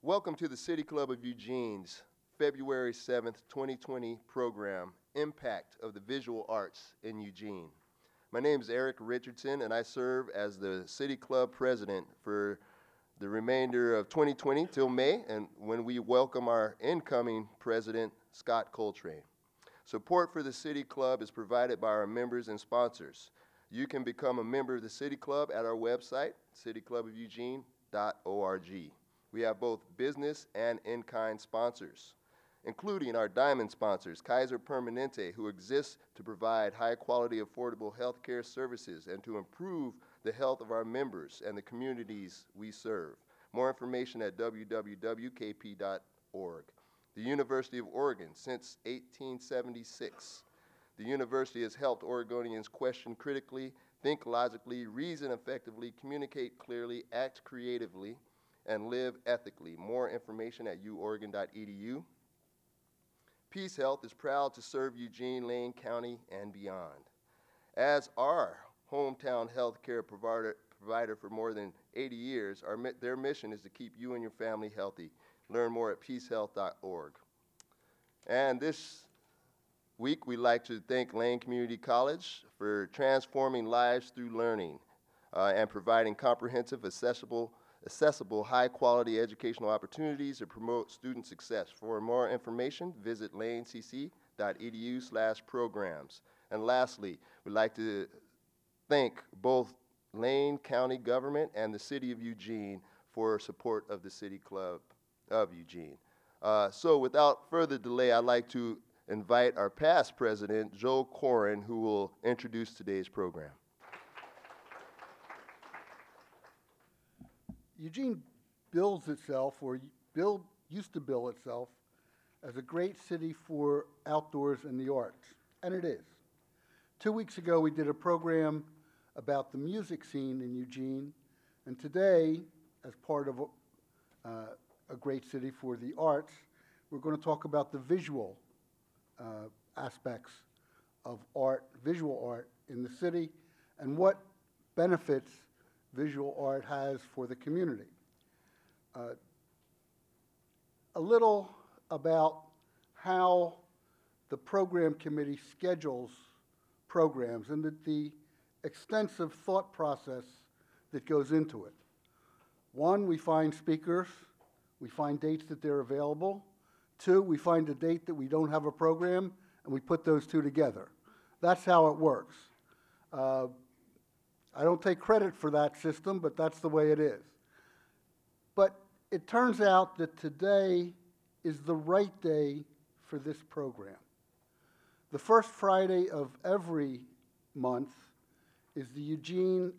Welcome to the City Club of Eugene's February 7th, 2020 program, Impact of the Visual Arts in Eugene. My name is Eric Richardson, and I serve as the City Club President for the remainder of 2020 till May, and when we welcome our incoming President, Scott Coltrane. Support for the City Club is provided by our members and sponsors. You can become a member of the City Club at our website, cityclubofeugene.org. We have both business and in-kind sponsors, including our diamond sponsors, Kaiser Permanente, who exists to provide high-quality, affordable health care services and to improve the health of our members and the communities we serve. More information at www.kp.org. The University of Oregon, since 1876. The university has helped Oregonians question critically, think logically, reason effectively, communicate clearly, act creatively, and live ethically. More information at uoregon.edu. Peace Health is proud to serve Eugene, Lane County, and beyond. As our hometown health care provider for more than 80 years, their mission is to keep you and your family healthy. Learn more at peacehealth.org. And this week, we'd like to thank Lane Community College for transforming lives through learning and providing comprehensive, accessible, high-quality educational opportunities to promote student success. For more information, visit lanecc.edu/programs. And lastly, we'd like to thank both Lane County government and the City of Eugene for support of the City Club of Eugene. So without further delay, I'd like to invite our past president, Joe Corin, who will introduce today's program. Eugene used to bill itself as a great city for outdoors and the arts, and it is. 2 weeks ago, we did a program about the music scene in Eugene, and today, as part of a great city for the arts, we're going to talk about the visual aspects of art, visual art in the city, and what benefits visual art has for the community. A little about how the program committee schedules programs and the extensive thought process that goes into it. One, we find speakers, we find dates that they're available. Two, we find a date that we don't have a program, and we put those two together. That's how it works. I don't take credit for that system, but that's the way it is. But it turns out that today is the right day for this program. The first Friday of every month is the Eugene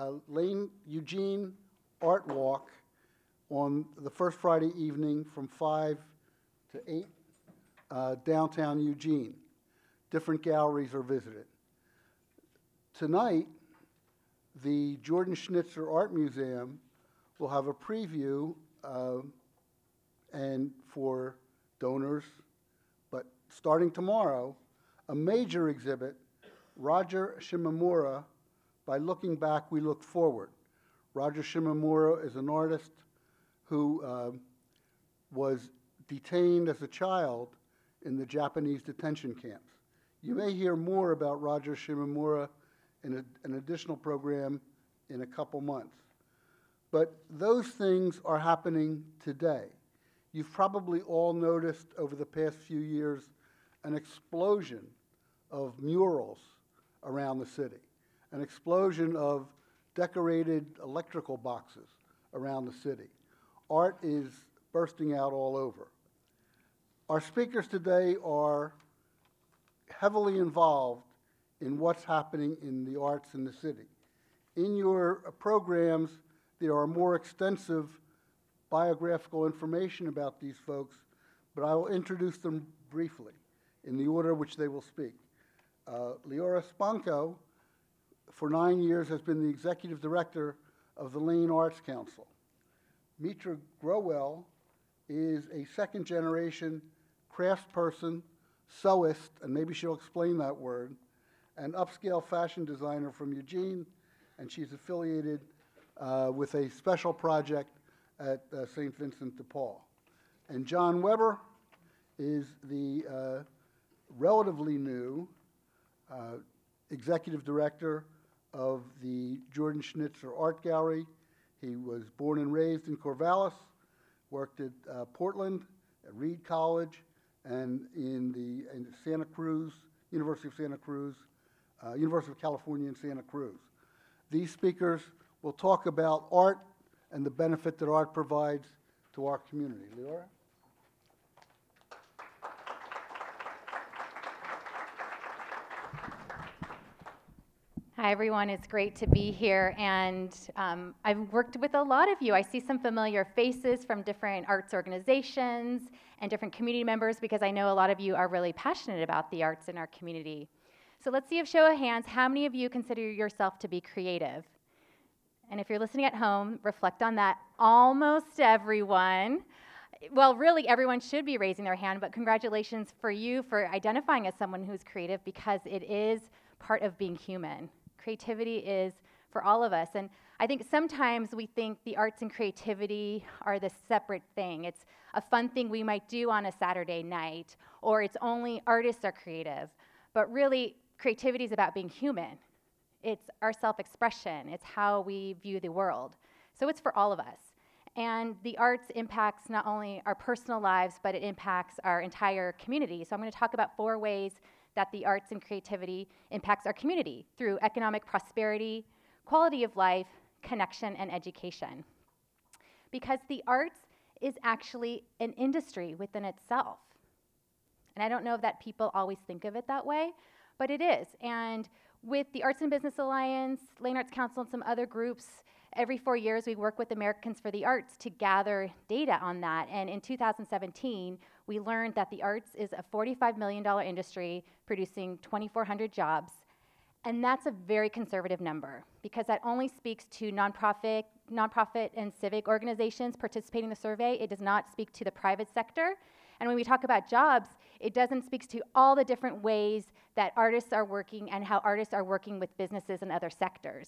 Art Walk on the first Friday evening from 5 to 8, downtown Eugene. Different galleries are visited. Tonight, the Jordan Schnitzer Art Museum will have a preview and for donors, but starting tomorrow, a major exhibit, Roger Shimomura, By Looking Back, We Look Forward. Roger Shimomura is an artist who was detained as a child in the Japanese detention camps. You may hear more about Roger Shimomura in an additional program in a couple months. But those things are happening today. You've probably all noticed over the past few years an explosion of murals around the city, an explosion of decorated electrical boxes around the city. Art is bursting out all over. Our speakers today are heavily involved in what's happening in the arts in the city. In your programs, there are more extensive biographical information about these folks, but I will introduce them briefly in the order which they will speak. Leora Spanko, for 9 years, has been the executive director of the Lane Arts Council. Mitra Growell is a second-generation craftsperson, sewist, and maybe she'll explain that word, an upscale fashion designer from Eugene, and she's affiliated with a special project at St. Vincent de Paul. And John Weber is the relatively new executive director of the Jordan Schnitzer Art Gallery. He was born and raised in Corvallis, worked at Portland, at Reed College, and in Santa Cruz, University of Santa Cruz, University of California in Santa Cruz. These speakers will talk about art and the benefit that art provides to our community. Leora? Hi, everyone. It's great to be here, and I've worked with a lot of you. I see some familiar faces from different arts organizations and different community members because I know a lot of you are really passionate about the arts in our community. So let's see a show of hands. How many of you consider yourself to be creative? And if you're listening at home, reflect on that. Almost everyone. Well, really, everyone should be raising their hand, but congratulations for you for identifying as someone who's creative because it is part of being human. Creativity is for all of us. And I think sometimes we think the arts and creativity are this separate thing. It's a fun thing we might do on a Saturday night, or it's only artists are creative. But really, creativity is about being human. It's our self-expression. It's how we view the world. So it's for all of us. And the arts impacts not only our personal lives, but it impacts our entire community. So I'm going to talk about 4 ways that the arts and creativity impacts our community through economic prosperity, quality of life, connection, and education. Because the arts is actually an industry within itself. And I don't know if that people always think of it that way, but it is. And with the Arts and Business Alliance, Lane Arts Council, and some other groups, every 4 years we work with Americans for the Arts to gather data on that. And in 2017, we learned that the arts is a $45 million industry producing 2,400 jobs. And that's a very conservative number because that only speaks to nonprofit and civic organizations participating in the survey. It does not speak to the private sector. And when we talk about jobs, it doesn't speak to all the different ways that artists are working and how artists are working with businesses and other sectors.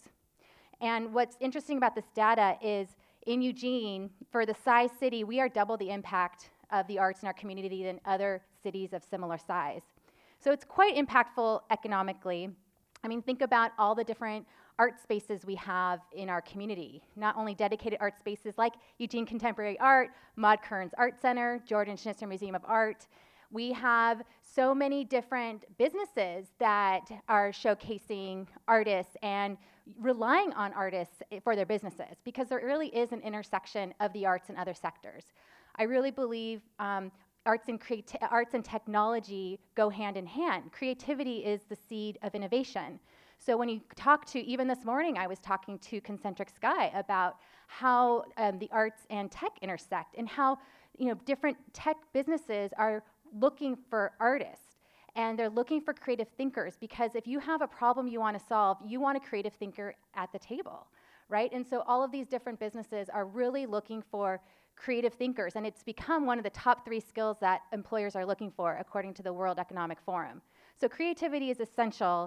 And what's interesting about this data is in Eugene, for the size city, we are double the impact of the arts in our community than other cities of similar size. So it's quite impactful economically. I mean, think about all the different art spaces we have in our community. Not only dedicated art spaces like Eugene Contemporary Art, Maud Kearns Art Center, Jordan Schnitzer Museum of Art. We have so many different businesses that are showcasing artists and relying on artists for their businesses because there really is an intersection of the arts and other sectors. I really believe arts and technology go hand in hand. Creativity is the seed of innovation. So when you talk to, even this morning, I was talking to Concentric Sky about how the arts and tech intersect and how different tech businesses are looking for artists. And they're looking for creative thinkers because if you have a problem you want to solve, you want a creative thinker at the table, right? And so all of these different businesses are really looking for creative thinkers, and it's become one of the top 3 skills that employers are looking for according to the World Economic Forum. So creativity is essential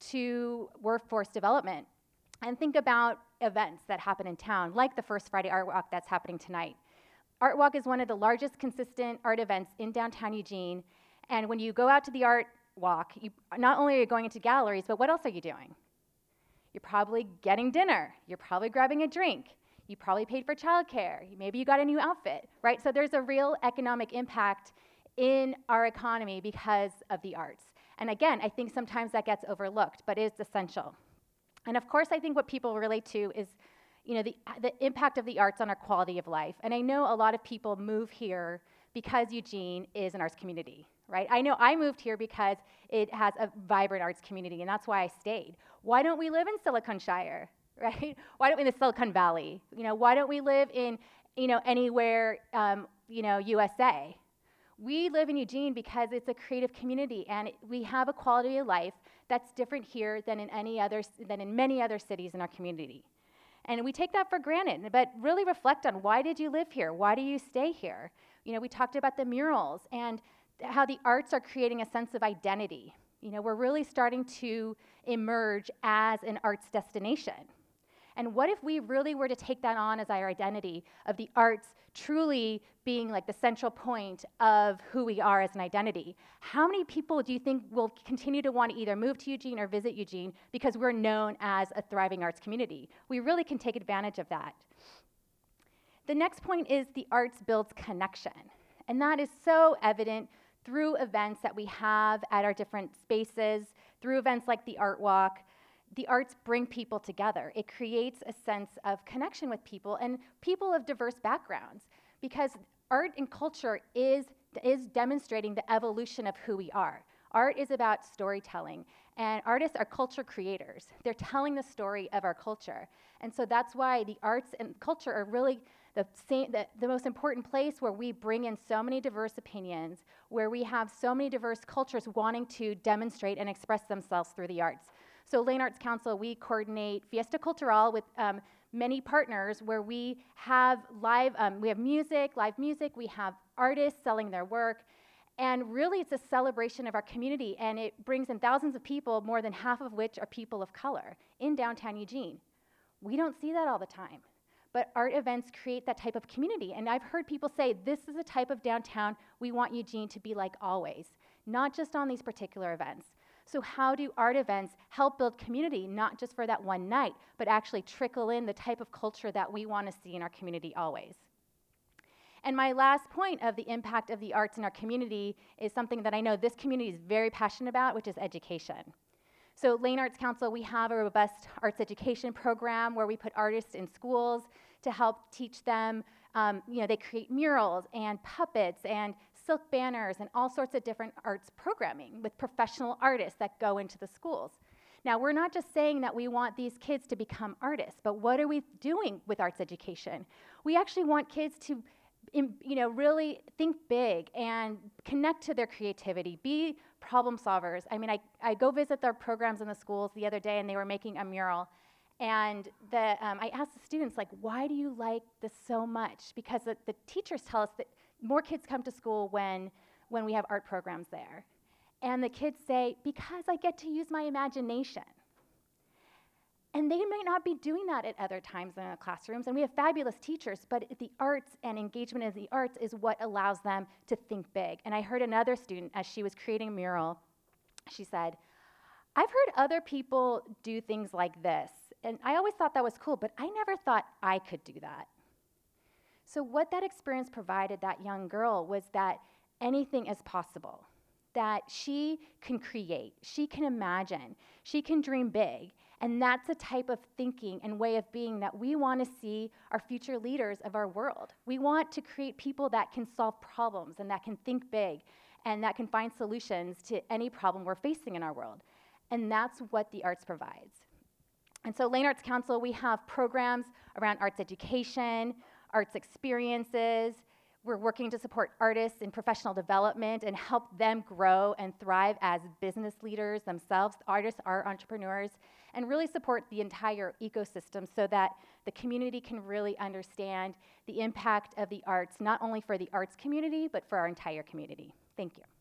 to workforce development. And think about events that happen in town, like the First Friday Art Walk that's happening tonight. Art Walk is one of the largest consistent art events in downtown Eugene. And when you go out to the Art Walk, not only are you going into galleries, but what else are you doing? You're probably getting dinner. You're probably grabbing a drink. You probably paid for childcare. Maybe you got a new outfit, right? So there's a real economic impact in our economy because of the arts. And again, I think sometimes that gets overlooked, but it is essential. And of course, I think what people relate to is the impact of the arts on our quality of life. And I know a lot of people move here because Eugene is an arts community, right? I know I moved here because it has a vibrant arts community, and that's why I stayed. Why don't we live in Silicon Shire, right? Why don't we in the Silicon Valley? Why don't we live in, anywhere, USA? We live in Eugene because it's a creative community, and we have a quality of life that's different here than in many other cities in our community. And we take that for granted, but really reflect on why did you live here? Why do you stay here? We talked about the murals and how the arts are creating a sense of identity. We're really starting to emerge as an arts destination. And what if we really were to take that on as our identity of the arts truly being like the central point of who we are as an identity? How many people do you think will continue to want to either move to Eugene or visit Eugene because we're known as a thriving arts community? We really can take advantage of that. The next point is the arts builds connection. And that is so evident through events that we have at our different spaces, through events like the Art Walk. The arts bring people together. It creates a sense of connection with people and people of diverse backgrounds, because art and culture is demonstrating the evolution of who we are. Art is about storytelling, and artists are culture creators. They're telling the story of our culture. And so that's why the arts and culture are really the most important place where we bring in so many diverse opinions, where we have so many diverse cultures wanting to demonstrate and express themselves through the arts. So Lane Arts Council, we coordinate Fiesta Cultural with many partners where we have live music, we have artists selling their work, and really it's a celebration of our community, and it brings in thousands of people, more than half of which are people of color, in downtown Eugene. We don't see that all the time, but art events create that type of community, and I've heard people say, this is the type of downtown we want Eugene to be like always, not just on these particular events. So how do art events help build community, not just for that one night, but actually trickle in the type of culture that we want to see in our community always? And my last point of the impact of the arts in our community is something that I know this community is very passionate about, which is education. So Lane Arts Council, we have a robust arts education program where we put artists in schools to help teach them. They create murals and puppets and silk banners and all sorts of different arts programming with professional artists that go into the schools. Now, we're not just saying that we want these kids to become artists, but what are we doing with arts education? We actually want kids to really think big and connect to their creativity, be problem solvers. I mean, I go visit their programs in the schools the other day, and they were making a mural. And I asked the students, like, why do you like this so much? Because the teachers tell us that more kids come to school when we have art programs there. And the kids say, because I get to use my imagination. And they might not be doing that at other times in the classrooms, and we have fabulous teachers, but the arts and engagement in the arts is what allows them to think big. And I heard another student, as she was creating a mural, she said, I've heard other people do things like this, and I always thought that was cool, but I never thought I could do that. So what that experience provided that young girl was that anything is possible, that she can create, she can imagine, she can dream big. And that's the type of thinking and way of being that we want to see our future leaders of our world. We want to create people that can solve problems and that can think big and that can find solutions to any problem we're facing in our world. And that's what the arts provides. And so Lane Arts Council, we have programs around arts education, arts experiences. We're working to support artists in professional development and help them grow and thrive as business leaders themselves. Artists are entrepreneurs, and really support the entire ecosystem so that the community can really understand the impact of the arts, not only for the arts community, but for our entire community. Thank you.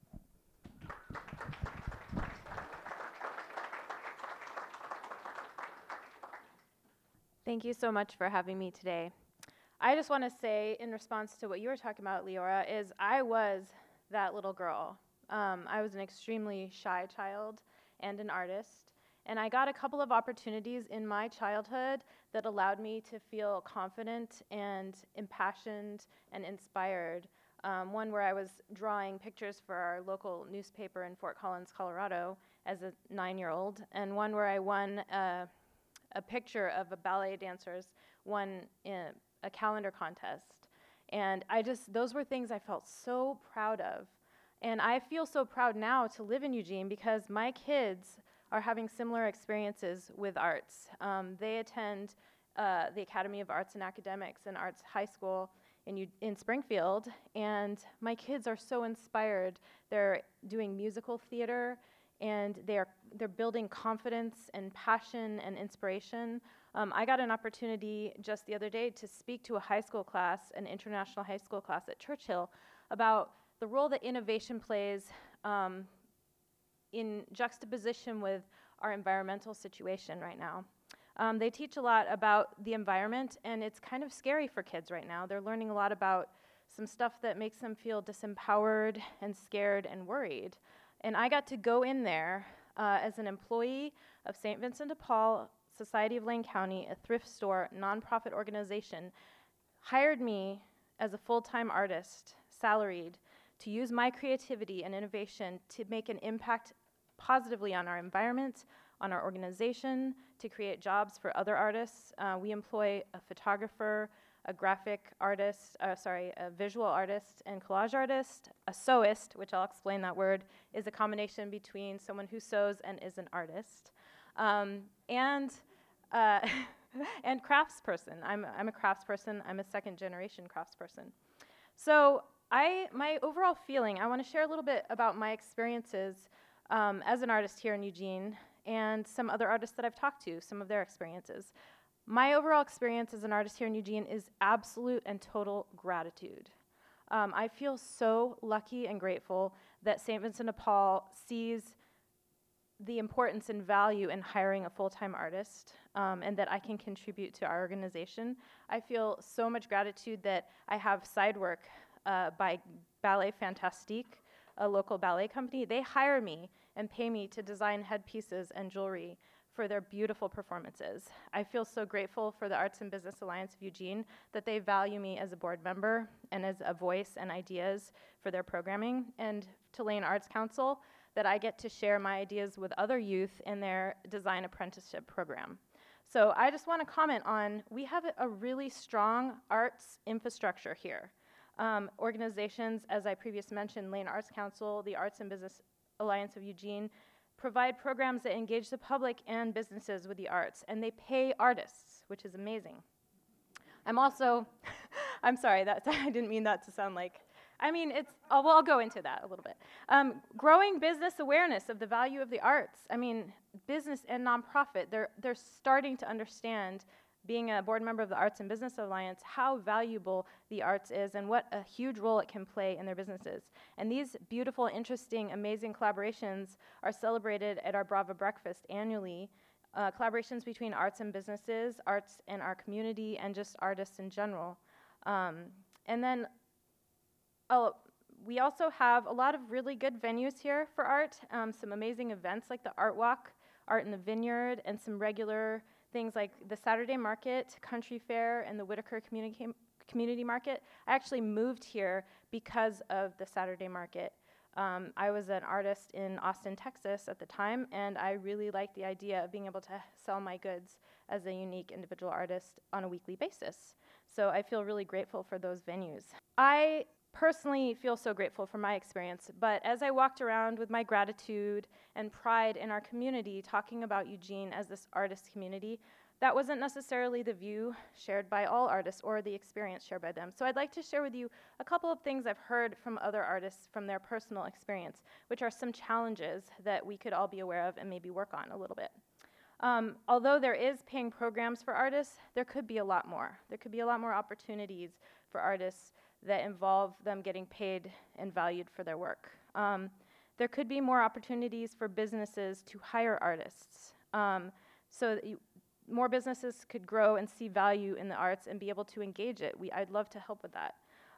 Thank you so much for having me today. I just want to say, in response to what you were talking about, Leora, is I was that little girl. I was an extremely shy child and an artist. And I got a couple of opportunities in my childhood that allowed me to feel confident and impassioned and inspired. One where I was drawing pictures for our local newspaper in Fort Collins, Colorado as a 9-year-old, and one where I won a picture of a ballet dancers won in a calendar contest. And those were things I felt so proud of. And I feel so proud now to live in Eugene because my kids are having similar experiences with arts. They attend the Academy of Arts and Academics and Arts High School in Springfield, and my kids are so inspired. They're doing musical theater, and they're building confidence and passion and inspiration. I got an opportunity just the other day to speak to a high school class, an international high school class at Churchill, about the role that innovation plays in juxtaposition with our environmental situation right now. They teach a lot about the environment, and it's kind of scary for kids right now. They're learning a lot about some stuff that makes them feel disempowered and scared and worried. And I got to go in there as an employee of St. Vincent de Paul Society of Lane County, a thrift store, nonprofit organization, hired me as a full-time artist, salaried, to use my creativity and innovation to make an impact positively on our environment, on our organization, to create jobs for other artists. We employ a photographer, a graphic artist, a visual artist and collage artist. A sewist, which I'll explain that word, is a combination between someone who sews and is an artist. And craftsperson. I'm a craftsperson. I'm a second-generation craftsperson. So my overall feeling, I want to share a little bit about my experiences as an artist here in Eugene and some other artists that I've talked to, some of their experiences. My overall experience as an artist here in Eugene is absolute and total gratitude. I feel so lucky and grateful that St. Vincent de Paul sees the importance and value in hiring a full-time artist, and that I can contribute to our organization. I feel so much gratitude that I have side work by Ballet Fantastique, a local ballet company. They hire me and pay me to design headpieces and jewelry for their beautiful performances. I feel so grateful for the Arts and Business Alliance of Eugene that they value me as a board member and as a voice and ideas for their programming, and to Lane Arts Council that I get to share my ideas with other youth in their design apprenticeship program. So I just want to comment on, we have a really strong arts infrastructure here. Organizations, as I previously mentioned, Lane Arts Council, the Arts and Business Alliance of Eugene, provide programs that engage the public and businesses with the arts, and they pay artists, which is amazing. I'm also, I'm sorry, I didn't mean that to sound like, I'll go into that a little bit. Growing business awareness of the value of the arts. Business and nonprofit, they're starting to understand, being a board member of the Arts and Business Alliance, how valuable the arts is and what a huge role it can play in their businesses. And these beautiful, interesting, amazing collaborations are celebrated at our Brava Breakfast annually. Collaborations between arts and businesses, arts and our community, and just artists in general. And then we also have a lot of really good venues here for art, some amazing events like the Art Walk, Art in the Vineyard, and some regular things like the Saturday Market, Country Fair, and the Whitaker Community Market. I actually moved here because of the Saturday Market. I was an artist in Austin, Texas at the time, and I really liked the idea of being able to sell my goods as a unique individual artist on a weekly basis. So I feel really grateful for those venues. I personally feel so grateful for my experience, but as I walked around with my gratitude and pride in our community, talking about Eugene as this artist community, that wasn't necessarily the view shared by all artists or the experience shared by them. So I'd like to share with you a couple of things I've heard from other artists from their personal experience, which are some challenges that we could all be aware of and maybe work on a little bit. Although there is paying programs for artists, there could be a lot more. There could be a lot more opportunities for artists that involve them getting paid and valued for their work. There could be more opportunities for businesses to hire artists, so that more businesses could grow and see value in the arts and be able to engage it. I'd love to help with that.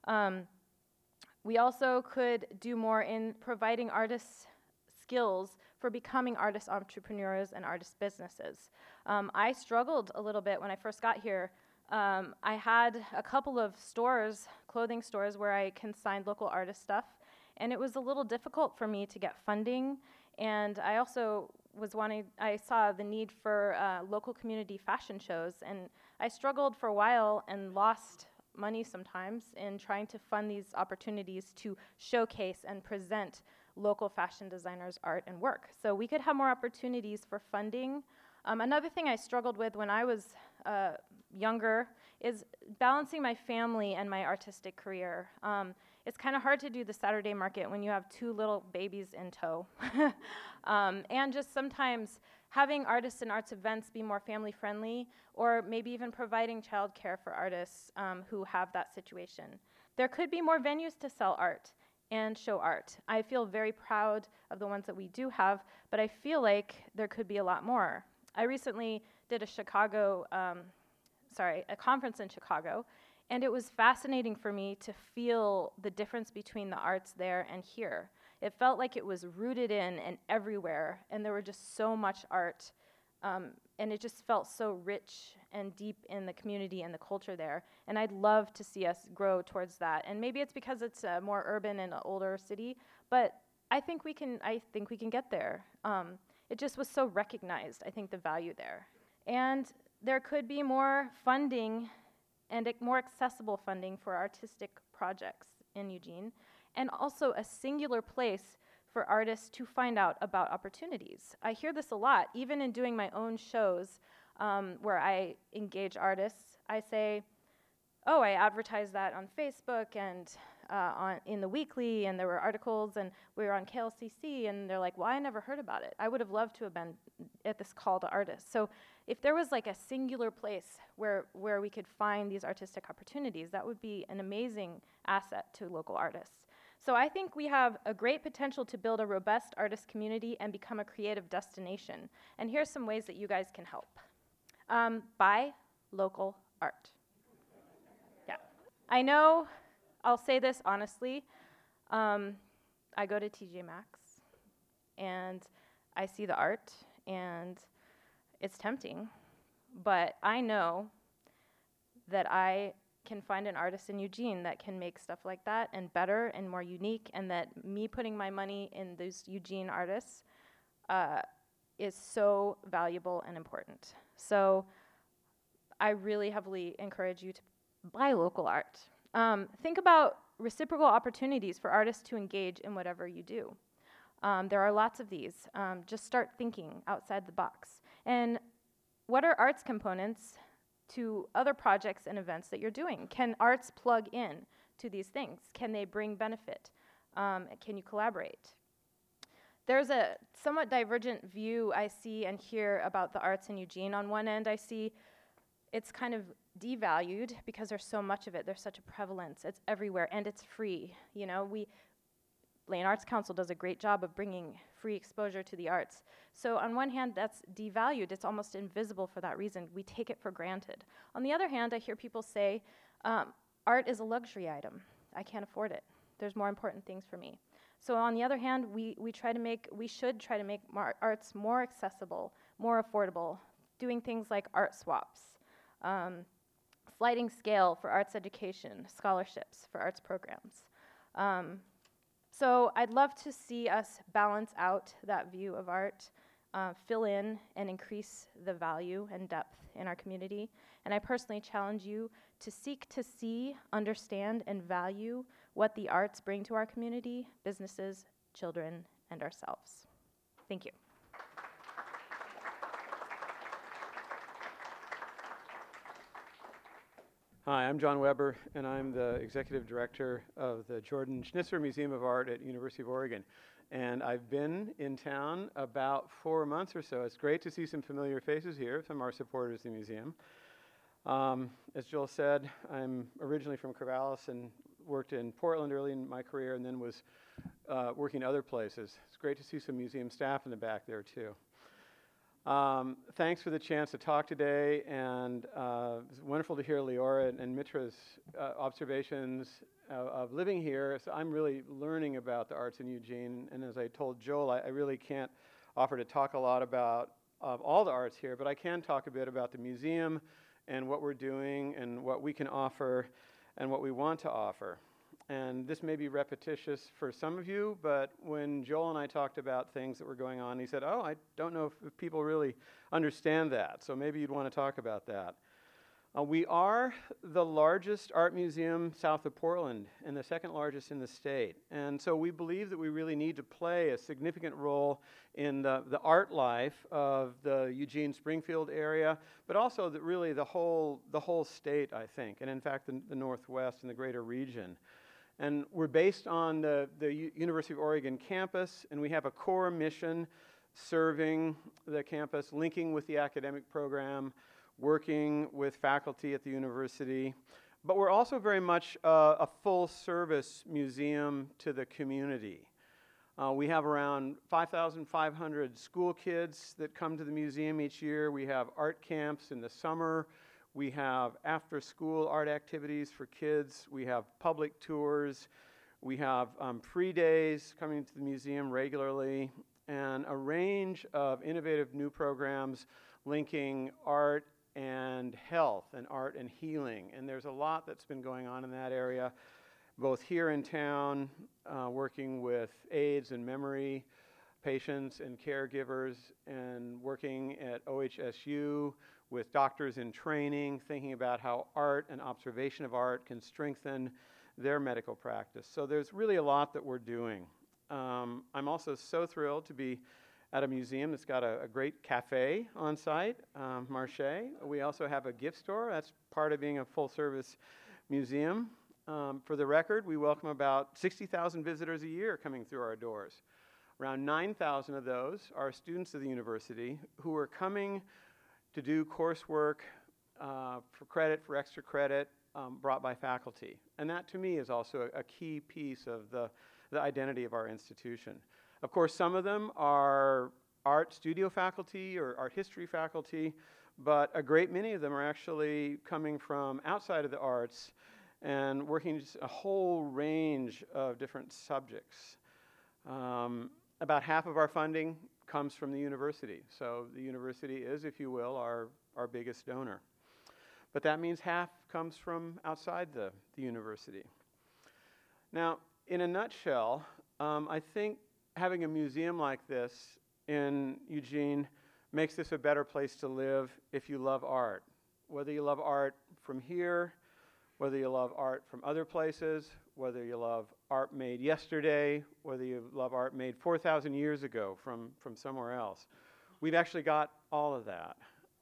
We also could do more in providing artists skills for becoming artist entrepreneurs and artist businesses. I struggled a little bit when I first got here. I had a couple of stores, clothing stores, where I consigned local artist stuff, and it was a little difficult for me to get funding, and I also I saw the need for local community fashion shows, and I struggled for a while and lost money sometimes in trying to fund these opportunities to showcase and present local fashion designers' art and work. So we could have more opportunities for funding. Another thing I struggled with when I was younger is balancing my family and my artistic career. It's kind of hard to do the Saturday Market when you have 2 little babies in tow. And just sometimes having artists and arts events be more family friendly, or maybe even providing childcare for artists who have that situation. There could be more venues to sell art and show art. I feel very proud of the ones that we do have, but I feel like there could be a lot more. I recently did a conference in Chicago, and it was fascinating for me to feel the difference between the arts there and here. It felt like it was rooted in and everywhere, and there were just so much art, and it just felt so rich and deep in the community and the culture there. And I'd love to see us grow towards that. And maybe it's because it's more urban and an older city, but I think we can get there. It just was so recognized, I think, the value there. And there could be more funding and more accessible funding for artistic projects in Eugene, and also a singular place for artists to find out about opportunities. I hear this a lot, even in doing my own shows where I engage artists. I say, oh, I advertised that on Facebook and in the weekly, and there were articles, and we were on KLCC, and they're like, well, I never heard about it. I would have loved to have been at this call to artists. So if there was like a singular place where we could find these artistic opportunities, that would be an amazing asset to local artists. So I think we have a great potential to build a robust artist community and become a creative destination. And here's some ways that you guys can help. Buy local art. Yeah. I know, I'll say this honestly, I go to TJ Maxx and I see the art and it's tempting, but I know that I can find an artist in Eugene that can make stuff like that and better and more unique, and that me putting my money in those Eugene artists is so valuable and important. So I really heavily encourage you to buy local art. Think about reciprocal opportunities for artists to engage in whatever you do. There are lots of these. Just start thinking outside the box. And what are arts components to other projects and events that you're doing? Can arts plug in to these things? Can they bring benefit? Can you collaborate? There's a somewhat divergent view I see and hear about the arts in Eugene. On one end, I see it's kind of devalued because there's so much of it. There's such a prevalence. It's everywhere, and it's free. You know, Lane Arts Council does a great job of bringing free exposure to the arts. So on one hand, that's devalued. It's almost invisible for that reason. We take it for granted. On the other hand, I hear people say, art is a luxury item. I can't afford it. There's more important things for me. So on the other hand, we should try to make arts more accessible, more affordable, doing things like art swaps, sliding scale for arts education, scholarships for arts programs. So I'd love to see us balance out that view of art, fill in and increase the value and depth in our community. And I personally challenge you to seek to see, understand, and value what the arts bring to our community, businesses, children, and ourselves. Thank you. Hi, I'm John Weber, and I'm the Executive Director of the Jordan Schnitzer Museum of Art at University of Oregon. And I've been in town about 4 months or so. It's great to see some familiar faces here, some of our supporters of the museum. As Joel said, I'm originally from Corvallis and worked in Portland early in my career, and then was working other places. It's great to see some museum staff in the back there, too. Thanks for the chance to talk today, and it's wonderful to hear Leora and Mitra's observations of living here. So I'm really learning about the arts in Eugene, and as I told Joel, I really can't offer to talk a lot about all the arts here, but I can talk a bit about the museum and what we're doing and what we can offer and what we want to offer. And this may be repetitious for some of you, but when Joel and I talked about things that were going on, he said, oh, I don't know if people really understand that, so maybe you'd want to talk about that. We are the largest art museum south of Portland and the second largest in the state. And so we believe that we really need to play a significant role in the art life of the Eugene-Springfield area, but also really the whole state, I think, and in fact the Northwest and the greater region. And we're based on the University of Oregon campus, and we have a core mission serving the campus, linking with the academic program, working with faculty at the university. But we're also very much a full-service museum to the community. We have around 5,500 school kids that come to the museum each year. We have art camps in the summer. We have after-school art activities for kids. We have public tours. We have free days coming to the museum regularly, and a range of innovative new programs linking art and health and art and healing. And there's a lot that's been going on in that area, both here in town, working with AIDS and memory patients and caregivers, and working at OHSU with doctors in training, thinking about how art and observation of art can strengthen their medical practice. So there's really a lot that we're doing. I'm also so thrilled to be at a museum that's got a great cafe on site, Marché. We also have a gift store. That's part of being a full-service museum. For the record, we welcome about 60,000 visitors a year coming through our doors. Around 9,000 of those are students of the university who are coming to do coursework for credit, for extra credit, brought by faculty. And that, to me, is also a key piece of the identity of our institution. Of course, some of them are art studio faculty or art history faculty, but a great many of them are actually coming from outside of the arts and working just a whole range of different subjects. About half of our funding comes from the university. So the university is, if you will, our biggest donor. But that means half comes from outside the university. Now, in a nutshell, I think having a museum like this in Eugene makes this a better place to live if you love art. Whether you love art from here, whether you love art from other places, whether you love art made yesterday, whether you love art made 4,000 years ago from somewhere else. We've actually got all of that.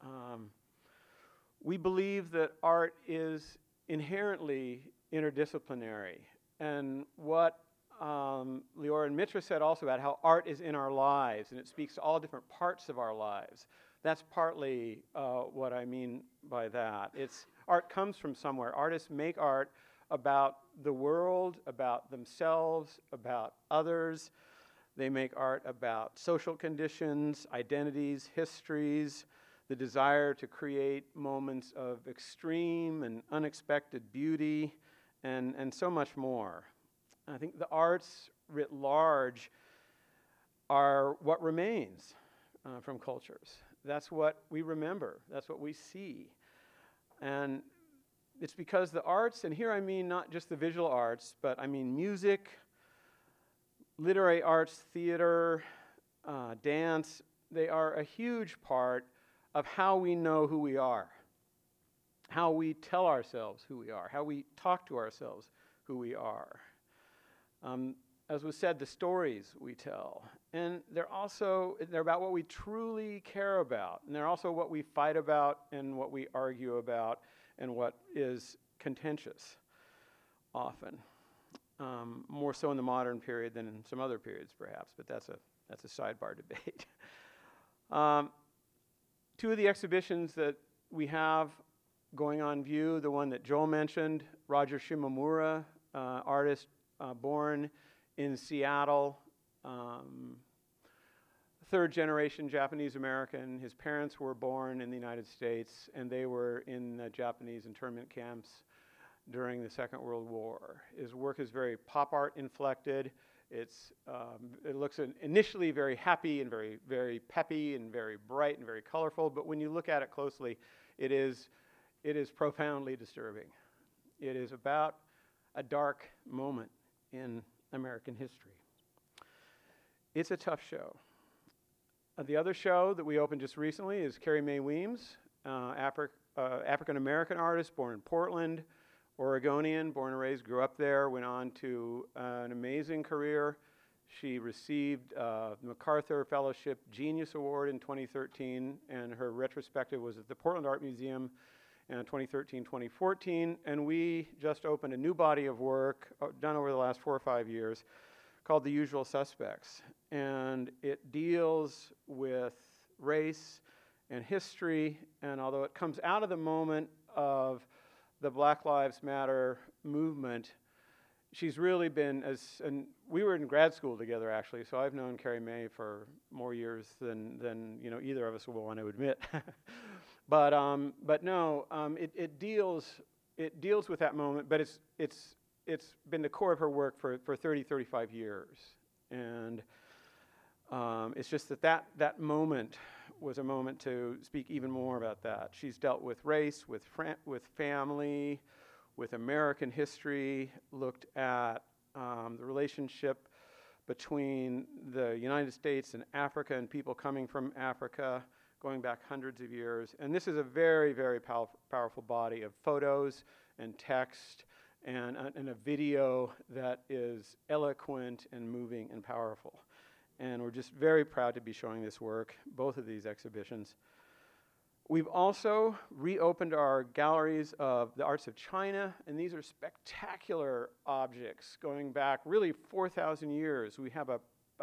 We believe that art is inherently interdisciplinary. And what Leora and Mitra said also about how art is in our lives, and it speaks to all different parts of our lives. That's partly what I mean by that. Art comes from somewhere. Artists make art about the world, about themselves, about others. They make art about social conditions, identities, histories, the desire to create moments of extreme and unexpected beauty, and so much more. I think the arts writ large are what remains from cultures. That's what we remember. That's what we see. And it's because the arts, and here I mean not just the visual arts, but I mean music, literary arts, theater, dance, they are a huge part of how we know who we are, how we tell ourselves who we are, how we talk to ourselves who we are. As was said, the stories we tell. And they're about what we truly care about. And they're also what we fight about and what we argue about and what is contentious often. More so in the modern period than in some other periods, perhaps, but that's a sidebar debate. Two of the exhibitions that we have going on view, the one that Joel mentioned, Roger Shimomura, artist born in Seattle, third generation Japanese American. His parents were born in the United States, and they were in Japanese internment camps during the Second World War. His work is very pop art inflected. It looks initially very happy and very, very peppy and very bright and very colorful, but when you look at it closely, it is profoundly disturbing. It is about a dark moment in American history. It's a tough show. The other show that we opened just recently is Carrie Mae Weems, African-American artist born in Portland, Oregonian, born and raised, grew up there, went on to an amazing career. She received the MacArthur Fellowship Genius Award in 2013, and her retrospective was at the Portland Art Museum in 2013-2014, and we just opened a new body of work done over the last 4 or 5 years called The Usual Suspects, and it deals with race and history, and although it comes out of the moment of the Black Lives Matter movement, she's really been, and we were in grad school together actually, so I've known Carrie May for more years than you know either of us will want to admit. But no, it deals with that moment, but it's been the core of her work for 30, 35 years, and it's just that moment was a moment to speak even more about that. She's dealt with race, with family, with American history, looked at the relationship between the United States and Africa and people coming from Africa, going back hundreds of years. And this is a very, very powerful body of photos and text and a video that is eloquent and moving and powerful. And we're just very proud to be showing this work, both of these exhibitions. We've also reopened our galleries of the arts of China, and these are spectacular objects going back really 4,000 years. We have a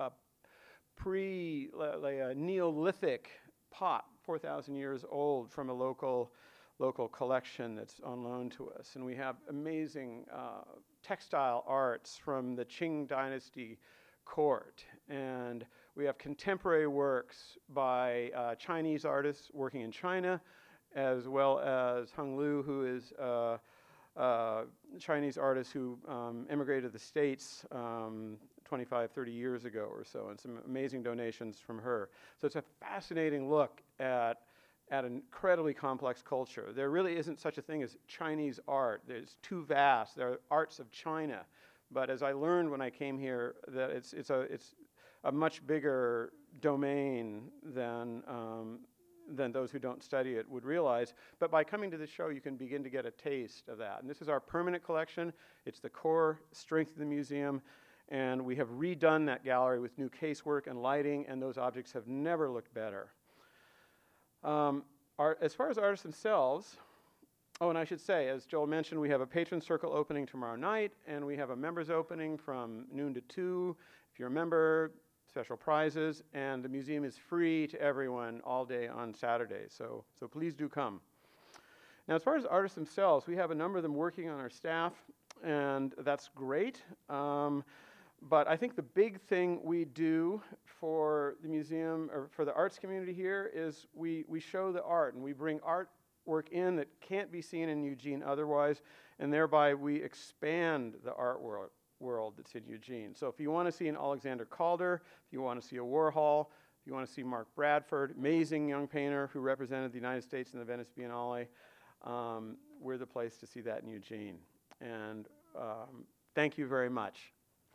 Neolithic pot, 4,000 years old, from a local collection that's on loan to us. And we have amazing textile arts from the Qing Dynasty court. And we have contemporary works by Chinese artists working in China, as well as Hung Lu, who is a Chinese artist who immigrated to the States 25, 30 years ago or so, and some amazing donations from her. So it's a fascinating look at an incredibly complex culture. There really isn't such a thing as Chinese art. It's too vast. There are arts of China. But as I learned when I came here, that it's a much bigger domain than those who don't study it would realize. But by coming to the show, you can begin to get a taste of that. And this is our permanent collection. It's the core strength of the museum. And we have redone that gallery with new casework and lighting, and those objects have never looked better. As far as artists themselves, oh, and I should say, as Joel mentioned, we have a patron circle opening tomorrow night, and we have a members opening from noon to 2. If you're a member, special prizes, and the museum is free to everyone all day on Saturday, so please do come. Now, as far as artists themselves, we have a number of them working on our staff, and that's great. But I think the big thing we do for the museum, or for the arts community here, is we show the art, and we bring artwork in that can't be seen in Eugene otherwise, and thereby we expand the art world that's in Eugene. So if you want to see an Alexander Calder, if you want to see a Warhol, if you want to see Mark Bradford, amazing young painter who represented the United States in the Venice Biennale, we're the place to see that in Eugene. And thank you very much.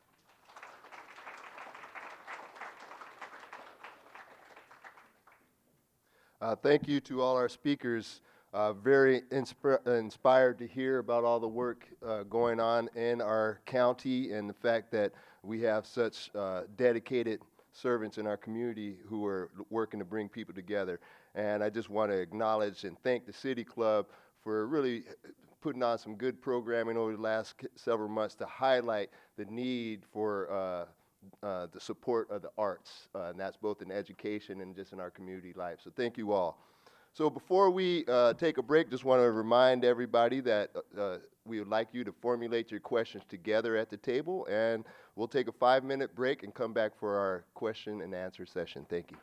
Thank you to all our speakers. Very inspired to hear about all the work going on in our county, and the fact that we have such dedicated servants in our community who are working to bring people together. And I just want to acknowledge and thank the City Club for really putting on some good programming over the last several months to highlight the need for the support of the arts, and that's both in education and just in our community life. So thank you all. So before we take a break, just want to remind everybody that we would like you to formulate your questions together at the table, and we'll take a 5-minute break and come back for our question and answer session. Thank you.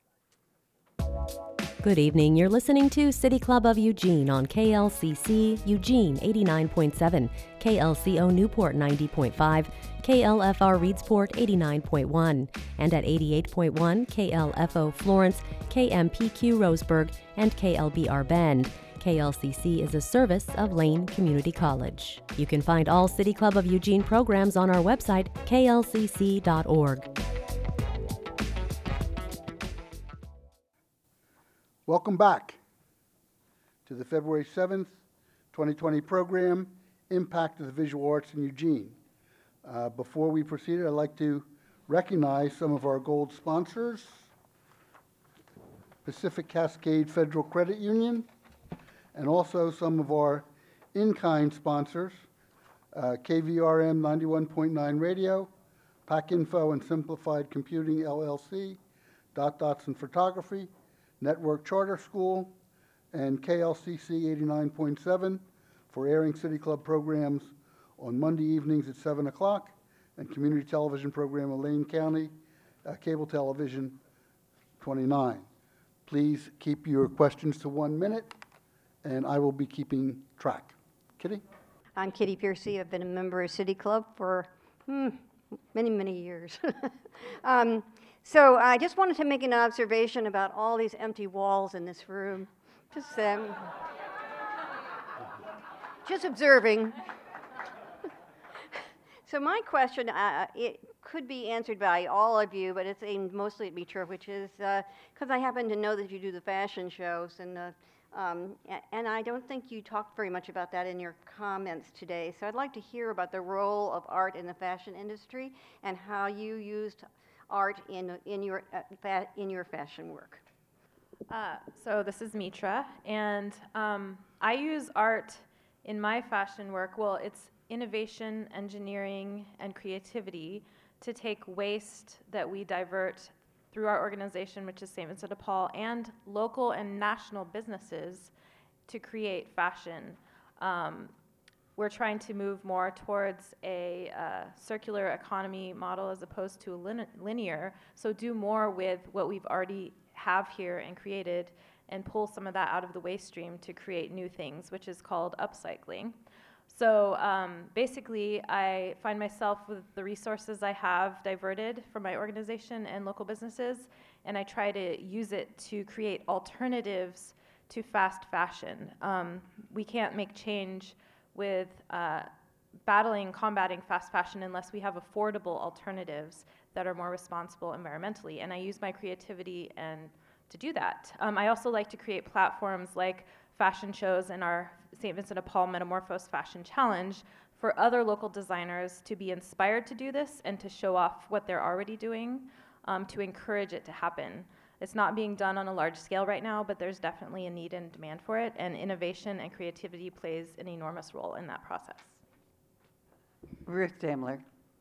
Good evening. You're listening to City Club of Eugene on KLCC Eugene 89.7, KLCO Newport 90.5, KLFR Reedsport 89.1, and at 88.1 KLFO Florence, KMPQ Roseburg, and KLBR Bend. KLCC is a service of Lane Community College. You can find all City Club of Eugene programs on our website, klcc.org. Welcome back to the February 7th, 2020 program, Impact of the Visual Arts in Eugene. Before we proceed, I'd like to recognize some of our gold sponsors: Pacific Cascade Federal Credit Union, and also some of our in-kind sponsors, KVRM 91.9 Radio, PacInfo and Simplified Computing LLC, Dotson Photography, Network Charter School, and KLCC 89.7 for airing City Club programs on Monday evenings at 7 o'clock, and community television program in Lane County, cable television 29. Please keep your questions to 1 minute, and I will be keeping track. Kitty? I'm Kitty Piercy. I've been a member of City Club for many, many years. So I just wanted to make an observation about all these empty walls in this room. Just observing. So my question, it could be answered by all of you, but it's aimed mostly at Mitra, which is because I happen to know that you do the fashion shows, and I don't think you talked very much about that in your comments today. So I'd like to hear about the role of art in the fashion industry and how you used art in your fashion work. So this is Mitra, and I use art in my fashion work. Well, it's innovation, engineering, and creativity to take waste that we divert through our organization, which is St. Vincent de Paul, and local and national businesses to create fashion. We're trying to move more towards a circular economy model as opposed to linear, so do more with what we've already have here and created and pull some of that out of the waste stream to create new things, which is called upcycling. So basically, I find myself with the resources I have diverted from my organization and local businesses, and I try to use it to create alternatives to fast fashion. We can't make change with combating fast fashion unless we have affordable alternatives that are more responsible environmentally, and I use my creativity to do that. I also like to create platforms like fashion shows and our St. Vincent de Paul Metamorphose Fashion Challenge for other local designers to be inspired to do this and to show off what they're already doing, to encourage it to happen. It's not being done on a large scale right now, but there's definitely a need and demand for it, and innovation and creativity plays an enormous role in that process. Ruth Daimler,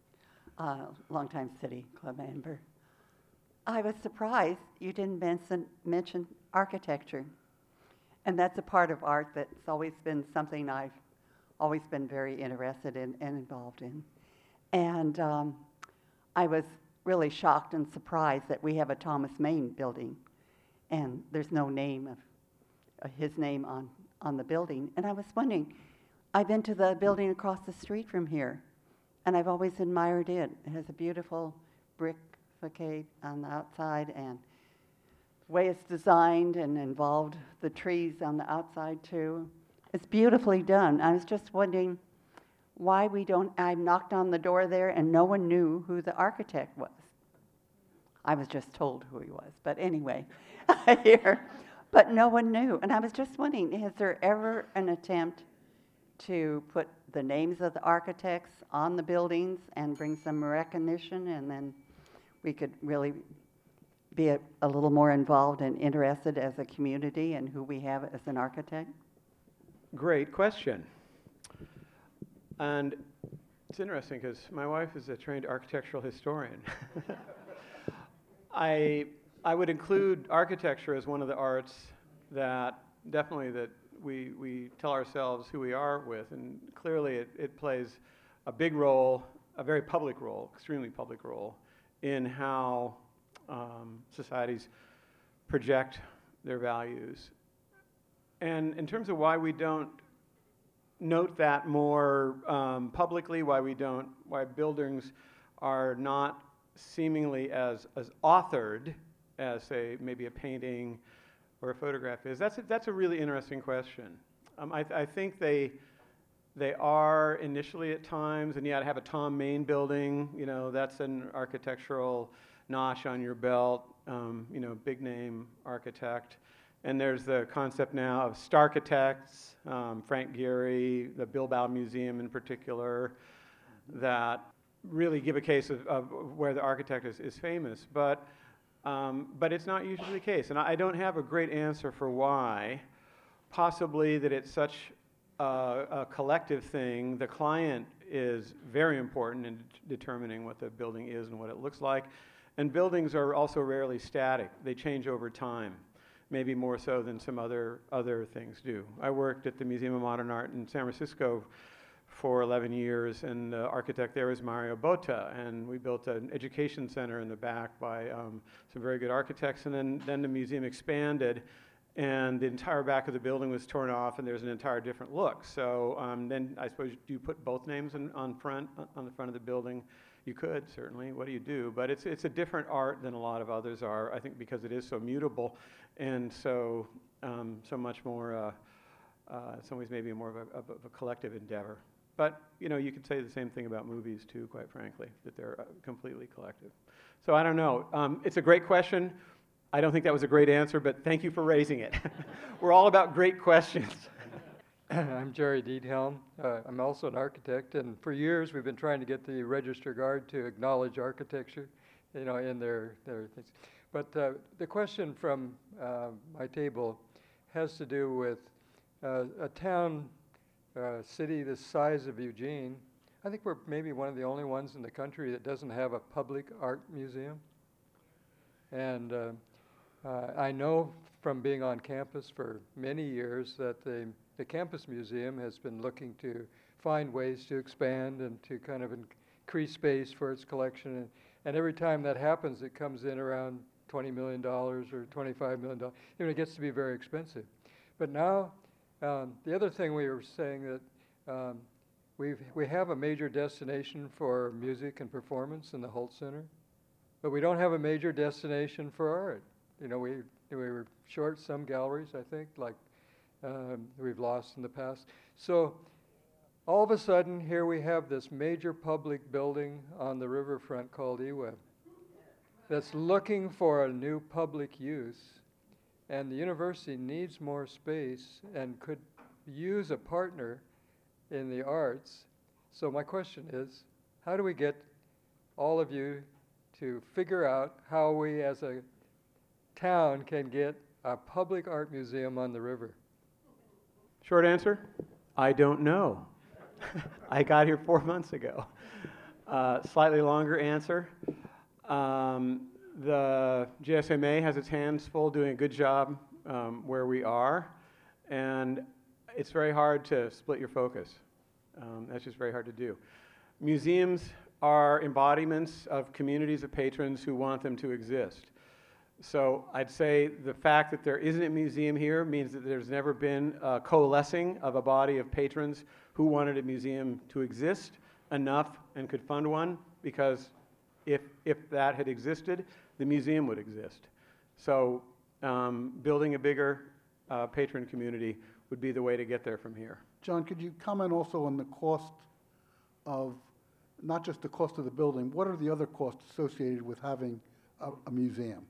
longtime City Club member. I was surprised you didn't mention architecture. And that's a part of art that's always been something I've always been very interested in and involved in. And I was really shocked and surprised that we have a Thomas Maine building, and there's no name of his name on the building. And I was wondering, I've been to the building across the street from here, and I've always admired it. It has a beautiful brick facade on the outside, and the way it's designed and involved the trees on the outside too. It's beautifully done. I was just wondering why I knocked on the door there and no one knew who the architect was. I was just told who he was, but anyway, but no one knew. And I was just wondering, is there ever an attempt to put the names of the architects on the buildings and bring some recognition, and then we could really be a little more involved and interested as a community in who we have as an architect? Great question. And it's interesting because my wife is a trained architectural historian. I would include architecture as one of the arts that definitely that we tell ourselves who we are with, and clearly it plays a big role, a very public role, extremely public role, in how societies project their values. And in terms of why we don't note that more publicly, why buildings are not seemingly as authored as, say, maybe a painting or a photograph is, that's a really interesting question. I think they are initially at times, and yeah, to have a Tom Maine building, that's an architectural notch on your belt, big name architect. And there's the concept now of Starchitects, Frank Gehry, the Bilbao Museum in particular, that really give a case of where the architect is famous. But it's not usually the case. And I don't have a great answer for why. Possibly that it's such a collective thing. The client is very important in determining what the building is and what it looks like. And buildings are also rarely static. They change over time, maybe more so than some other things do. I worked at the Museum of Modern Art in San Francisco for 11 years, and the architect there was Mario Botta, and we built an education center in the back by some very good architects, and then the museum expanded, and the entire back of the building was torn off, and there's an entire different look. So then I suppose you put both names on the front of the building. You could, certainly. What do you do? But it's a different art than a lot of others are, I think, because it is so mutable and so much more, in some ways maybe more of a collective endeavor. But, you know, you could say the same thing about movies, too, quite frankly, that they're completely collective. So I don't know. It's a great question. I don't think that was a great answer, but thank you for raising it. We're all about great questions. I'm Jerry Diethelm. I'm also an architect, and for years we've been trying to get the Register Guard to acknowledge architecture, you know, in their things. But the question from my table has to do with a town, city the size of Eugene. I think we're maybe one of the only ones in the country that doesn't have a public art museum. And I know from being on campus for many years that the campus museum has been looking to find ways to expand and to kind of increase space for its collection. And every time that happens, it comes in around $20 million or $25 million. It gets to be very expensive. But now, the other thing we were saying that we have a major destination for music and performance in the Holt Center, but we don't have a major destination for art. You know, we were short some galleries, I think, like we've lost in the past. So all of a sudden, here we have this major public building on the riverfront called eWeb that's looking for a new public use, and the university needs more space and could use a partner in the arts. So my question is, how do we get all of you to figure out how we as a town can get a public art museum on the river? Short answer, I don't know. I got here 4 months ago. Slightly longer answer, the GSMA has its hands full doing a good job where we are, and it's very hard to split your focus. That's just very hard to do. Museums are embodiments of communities of patrons who want them to exist. So I'd say the fact that there isn't a museum here means that there's never been a coalescing of a body of patrons who wanted a museum to exist enough and could fund one, because if that had existed, the museum would exist. So building a bigger patron community would be the way to get there from here. John, could you comment also on the cost of, not just the cost of the building, what are the other costs associated with having a museum?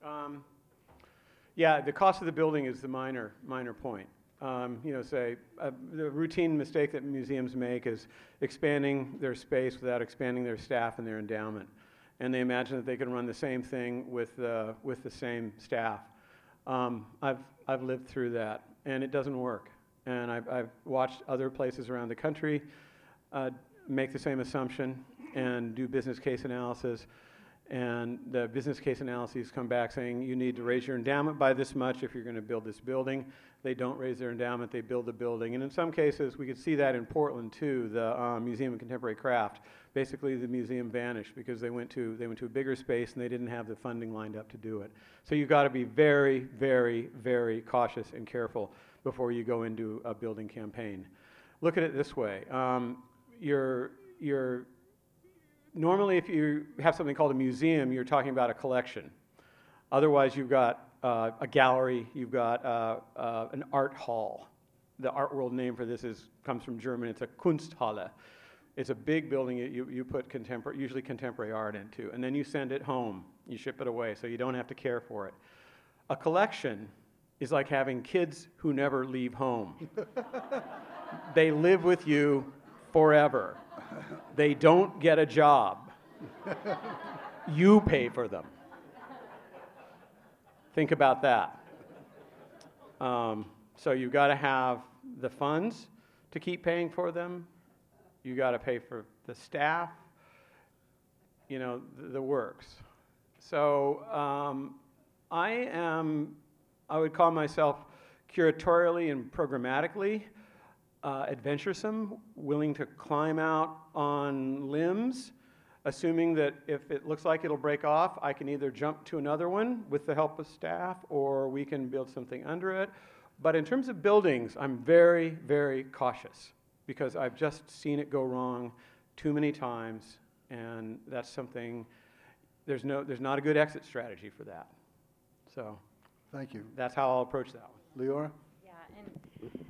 Yeah, the cost of the building is the minor point. You know, say the routine mistake that museums make is expanding their space without expanding their staff and their endowment, and they imagine that they can run the same thing with the same staff. I've lived through that, and it doesn't work. And I've watched other places around the country make the same assumption and do business case analysis. And the business case analyses come back saying you need to raise your endowment by this much if you're going to build this building. They don't raise their endowment, they build the building. And in some cases, we could see that in Portland too, the Museum of Contemporary Craft. Basically, the museum vanished because they went to a bigger space and they didn't have the funding lined up to do it. So you've got to be very, very, very cautious and careful before you go into a building campaign. Look at it this way. Normally, if you have something called a museum, you're talking about a collection. Otherwise, you've got a gallery, you've got an art hall. The art world name for this comes from German. It's a Kunsthalle. It's a big building you put usually contemporary art into, and then you send it home. You ship it away, so you don't have to care for it. A collection is like having kids who never leave home. They live with you forever. They don't get a job. You pay for them. Think about that. So you've got to have the funds to keep paying for them. You got to pay for the staff, you know, the works. So I would call myself curatorially and programmatically adventuresome, willing to climb out on limbs, assuming that if it looks like it'll break off, I can either jump to another one with the help of staff, or we can build something under it. But in terms of buildings, I'm very, very cautious because I've just seen it go wrong too many times, and that's something, there's not a good exit strategy for that. So Thank you. that's how I'll approach that one. Leora? Yeah, and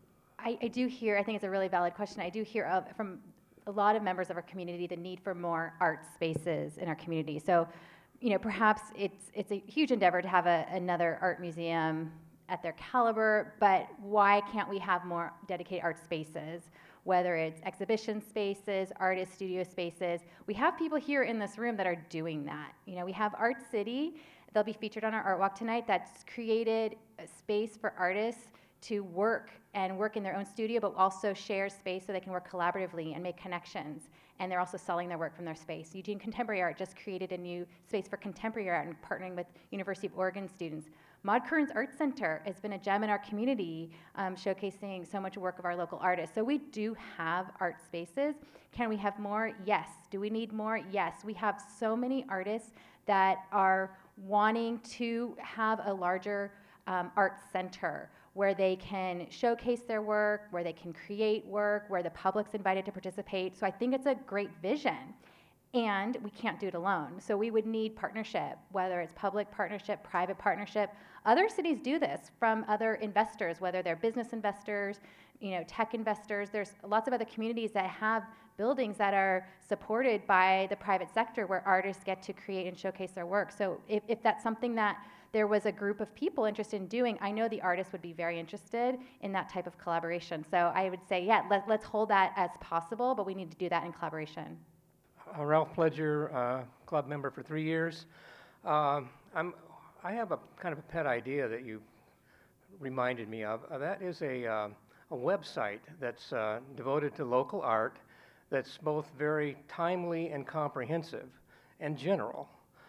I do hear, I think it's a really valid question. I do hear from a lot of members of our community the need for more art spaces in our community. So, perhaps it's a huge endeavor to have another art museum at their caliber, but why can't we have more dedicated art spaces? Whether it's exhibition spaces, artist studio spaces. We have people here in this room that are doing that. We have Art City. They'll be featured on our Art Walk tonight. That's created a space for artists to work in their own studio, but also share space so they can work collaboratively and make connections. And they're also selling their work from their space. Eugene Contemporary Art just created a new space for contemporary art and partnering with University of Oregon students. Maude Kearns Art Center has been a gem in our community, showcasing so much work of our local artists. So we do have art spaces. Can we have more? Yes. Do we need more? Yes. We have so many artists that are wanting to have a larger art center where they can showcase their work, where they can create work, where the public's invited to participate. So I think it's a great vision. And we can't do it alone. So we would need partnership, whether it's public partnership, private partnership. Other cities do this from other investors, whether they're business investors, tech investors. There's lots of other communities that have buildings that are supported by the private sector where artists get to create and showcase their work. So if that's something that there was a group of people interested in doing, I know the artists would be very interested in that type of collaboration. So I would say, yeah, let's hold that as possible, but we need to do that in collaboration. Ralph Pledger, club member for 3 years. I have a kind of a pet idea that you reminded me of. That is a website that's devoted to local art that's both very timely and comprehensive and general.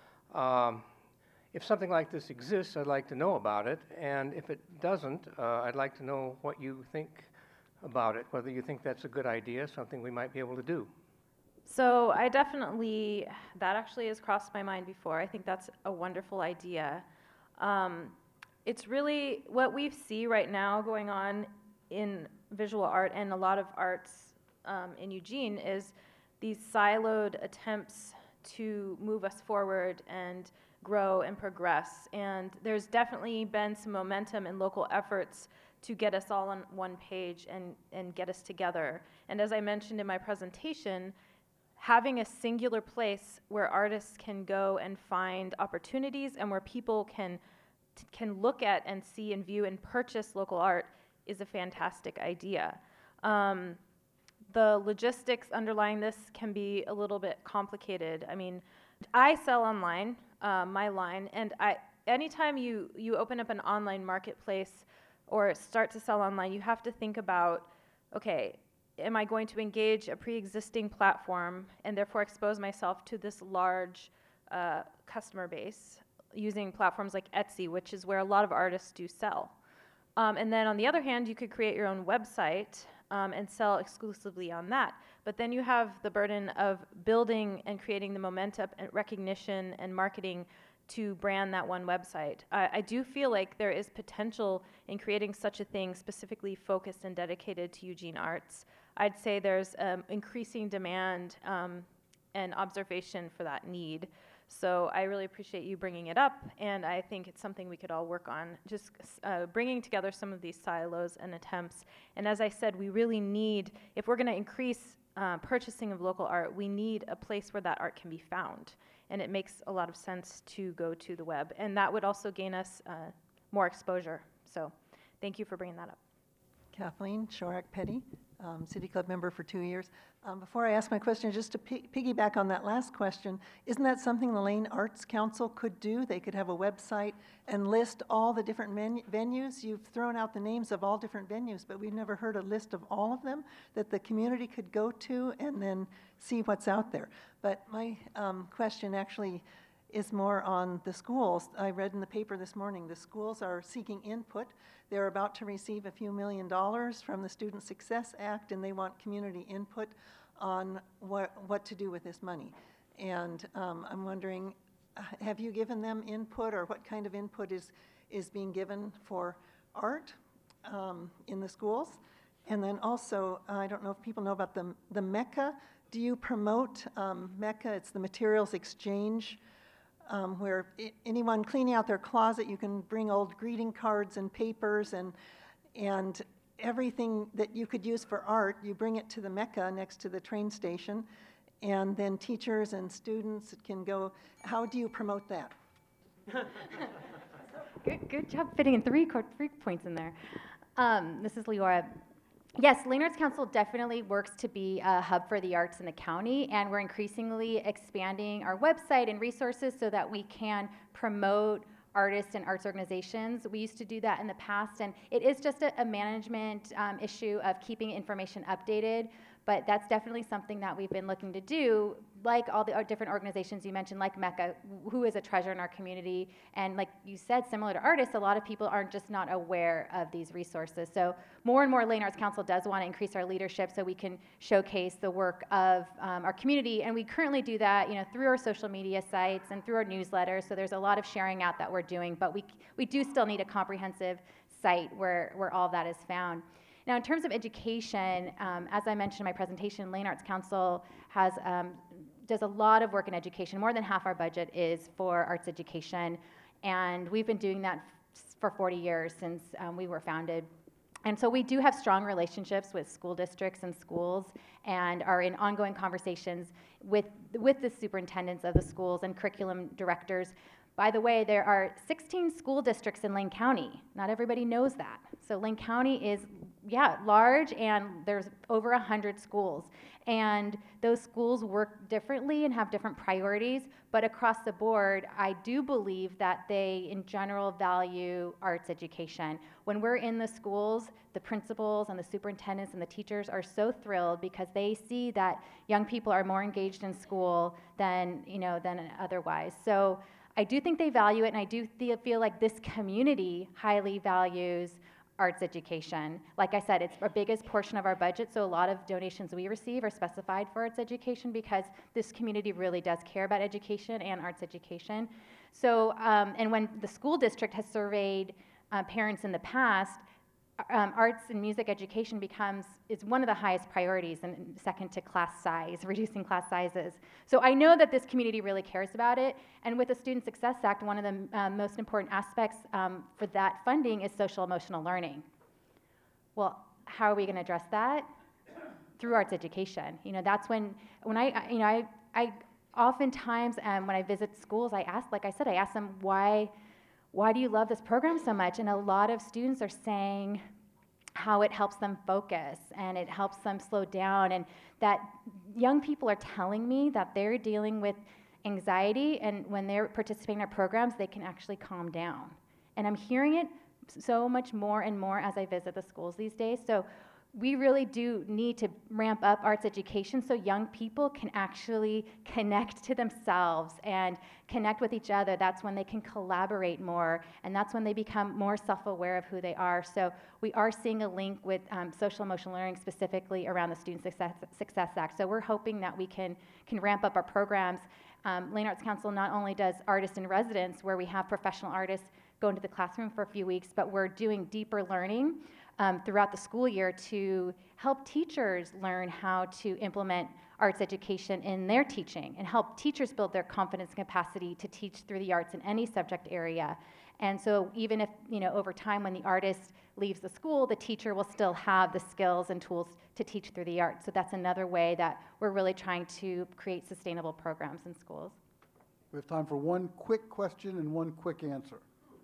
If something like this exists, I'd like to know about it, and if it doesn't, I'd like to know what you think about it, whether you think that's a good idea, something we might be able to do. So that actually has crossed my mind before. I think that's a wonderful idea. It's really what we see right now going on in visual art and a lot of arts in Eugene is these siloed attempts to move us forward and grow and progress. And there's definitely been some momentum in local efforts to get us all on one page and get us together. And as I mentioned in my presentation, having a singular place where artists can go and find opportunities and where people can look at and see and view and purchase local art is a fantastic idea. The logistics underlying this can be a little bit complicated. I mean, I sell online, my line, and anytime you open up an online marketplace or start to sell online, you have to think about, okay, am I going to engage a pre-existing platform and therefore expose myself to this large customer base using platforms like Etsy, which is where a lot of artists do sell. And then on the other hand, you could create your own website and sell exclusively on that. But then you have the burden of building and creating the momentum and recognition and marketing to brand that one website. I do feel like there is potential in creating such a thing specifically focused and dedicated to Eugene Arts. I'd say there's increasing demand and observation for that need. So I really appreciate you bringing it up, and I think it's something we could all work on, just bringing together some of these silos and attempts. And as I said, we really need, if we're going to increase purchasing of local art, we need a place where that art can be found. And it makes a lot of sense to go to the web. And that would also gain us more exposure. So thank you for bringing that up. Kathleen Shorak-Petty, City Club member for 2 years. Before I ask my question, just to piggyback on that last question, isn't that something the Lane Arts Council could do? They could have a website and list all the different venues. You've thrown out the names of all different venues, but we've never heard a list of all of them that the community could go to and then see what's out there. But my question actually is more on the schools. I read in the paper this morning, the schools are seeking input. They're about to receive a few $1 million from the Student Success Act, and they want community input on what to do with this money. And I'm wondering, have you given them input, or what kind of input is being given for art in the schools? And then also, I don't know if people know about the MECA. Do you promote MECA? It's the materials exchange, where anyone cleaning out their closet, you can bring old greeting cards and papers and everything that you could use for art, you bring it to the MECA next to the train station, and then teachers and students can go. How do you promote that? Good job fitting in three points in there. This is Leora. Yes, Lane Arts Council definitely works to be a hub for the arts in the county, and we're increasingly expanding our website and resources so that we can promote artists and arts organizations. We used to do that in the past, and it is just a management issue of keeping information updated, but that's definitely something that we've been looking to do, like all the different organizations you mentioned, like MECA, who is a treasure in our community. And like you said, similar to artists, a lot of people aren't just not aware of these resources. So more and more Lane Arts Council does want to increase our leadership so we can showcase the work of our community. And we currently do that, through our social media sites and through our newsletters. So there's a lot of sharing out that we're doing, but we do still need a comprehensive site where all that is found. Now, in terms of education, as I mentioned in my presentation, Lane Arts Council does a lot of work in education. More than half our budget is for arts education, and we've been doing that for 40 years since we were founded. And so we do have strong relationships with school districts and schools, and are in ongoing conversations with the superintendents of the schools and curriculum directors. By the way, there are 16 school districts in Lane County. Not everybody knows that. So Lane County is, large, and there's over 100 schools. And those schools work differently and have different priorities, but across the board, I do believe that they, in general, value arts education. When we're in the schools, the principals and the superintendents and the teachers are so thrilled because they see that young people are more engaged in school than otherwise. So I do think they value it, and I do feel like this community highly values arts education. Like I said, it's our biggest portion of our budget, so a lot of donations we receive are specified for arts education because this community really does care about education and arts education. So, and when the school district has surveyed parents in the past, arts and music education is one of the highest priorities, and second to class size, reducing class sizes. So I know that this community really cares about it, and with the Student Success Act, one of the most important aspects for that funding is social emotional learning. Well, how are we going to address that? Through arts education. That's when I oftentimes when I visit schools, I ask them, why do you love this program so much? And a lot of students are saying how it helps them focus and it helps them slow down, and that young people are telling me that they're dealing with anxiety, and when they're participating in our programs, they can actually calm down. And I'm hearing it so much more and more as I visit the schools these days. So we really do need to ramp up arts education so young people can actually connect to themselves and connect with each other. That's when they can collaborate more, and that's when they become more self-aware of who they are. So we are seeing a link with social emotional learning, specifically around the Student Success Act. So we're hoping that we can ramp up our programs. Lane Arts Council not only does artist in residence, where we have professional artists go into the classroom for a few weeks, but we're doing deeper learning throughout the school year to help teachers learn how to implement arts education in their teaching, and help teachers build their confidence and capacity to teach through the arts in any subject area. And so even if, over time when the artist leaves the school, the teacher will still have the skills and tools to teach through the arts. So that's another way that we're really trying to create sustainable programs in schools. We have time for one quick question and one quick answer.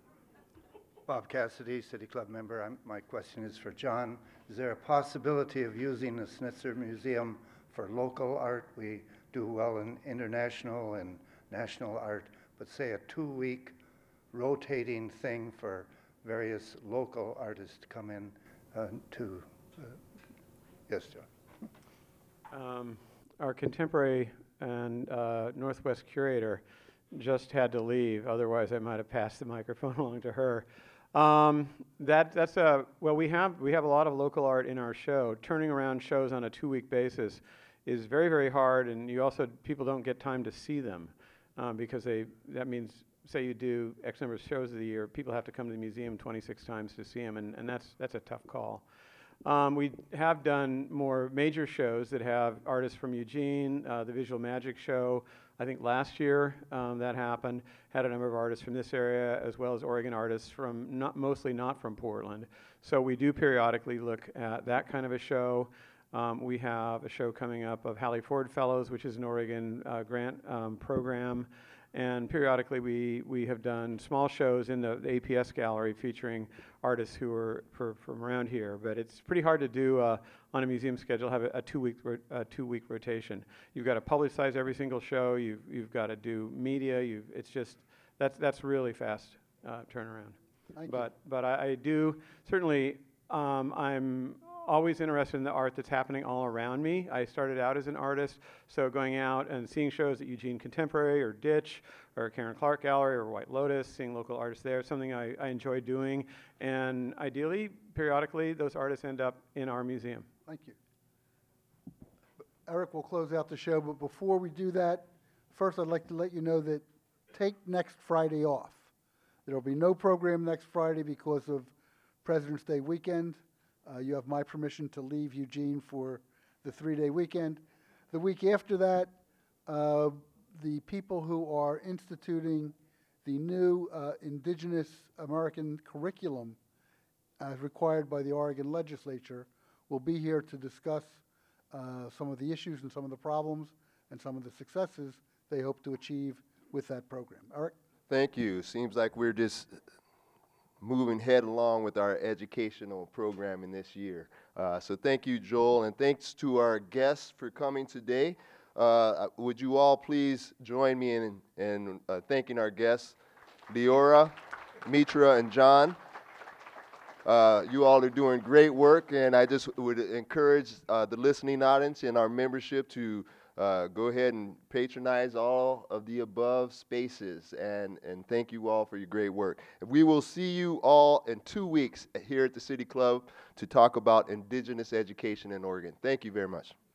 Bob Cassidy, City Club member. My question is for John. Is there a possibility of using the Schnitzer Museum for local art? We do well in international and national art, but say a 2-week rotating thing for various local artists to come in yes, John. Our contemporary and Northwest curator just had to leave. Otherwise, I might have passed the microphone along to her. Well, we have a lot of local art in our show. Turning around shows on a 2-week basis is very, very hard, and people don't get time to see them because that means, say you do X number of shows of the year, people have to come to the museum 26 times to see them, and that's a tough call. We have done more major shows that have artists from Eugene, the Visual Magic Show. I think last year that happened, had a number of artists from this area as well as Oregon artists from mostly not from Portland. So we do periodically look at that kind of a show. We have a show coming up of Hallie Ford Fellows, which is an Oregon grant program. And periodically we have done small shows in the APS gallery featuring artists who are from around here. But it's pretty hard to do on a museum schedule, have a two-week rotation. You've got to publicize every single show. You've got to do media. It's just, that's really fast turnaround. Thank you. But I do, certainly, I'm always interested in the art that's happening all around me. I started out as an artist, so going out and seeing shows at Eugene Contemporary or Ditch or Karen Clark Gallery or White Lotus, seeing local artists there, something I enjoy doing. And ideally, periodically, those artists end up in our museum. Thank you. Eric will close out the show, but before we do that, first I'd like to let you know that take next Friday off. There will be no program next Friday because of President's Day weekend. You have my permission to leave Eugene for the 3-day weekend. The week after that, the people who are instituting the new Indigenous American curriculum as required by the Oregon legislature will be here to discuss some of the issues and some of the problems and some of the successes they hope to achieve with that program. Eric? Thank you. Seems like we're just moving head along with our educational programming this year. So thank you, Joel, and thanks to our guests for coming today. Would you all please join me in thanking our guests, Leora, Mitra, and John. You all are doing great work, and I just would encourage the listening audience and our membership to go ahead and patronize all of the above spaces, and thank you all for your great work. We will see you all in 2 weeks here at the City Club to talk about Indigenous education in Oregon. Thank you very much.